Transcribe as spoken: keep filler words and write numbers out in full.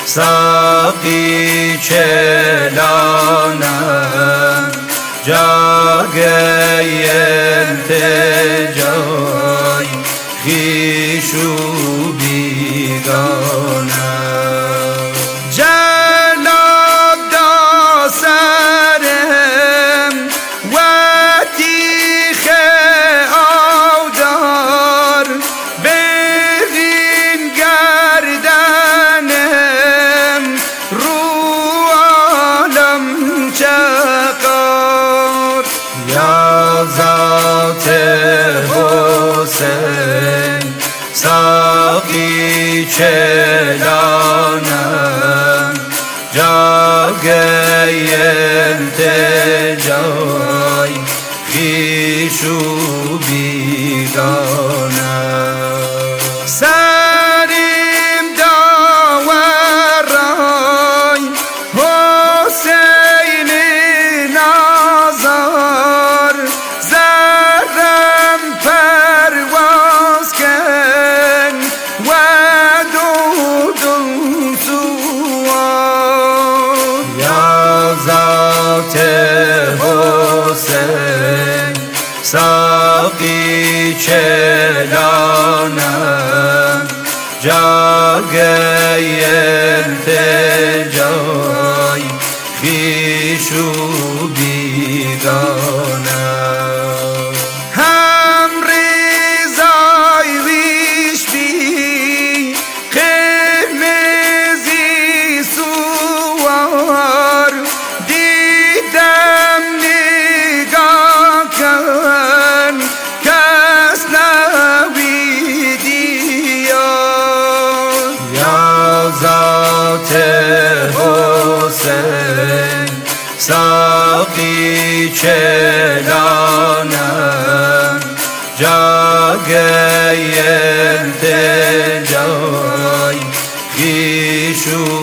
ساقی چلانم جاگه التجای خویش و بیگانم جلاب دا سرم و تیخ آودار بغین گردنم رو عالم چقار یا ذات حسین ساقی چلانم جاگه التجای خویش و بیگانم سریم داورای حسین نازار زرم پرواز کن و دودم سوار یا ذات حسین ساقی چلانم جاگه التجای خویش و بیگانم هم ریزای ویش بی قرمزی سوار دیدم نگاه کن کس نویدی یا ذات حسین ساقی چلانم جاگه التجای خویش و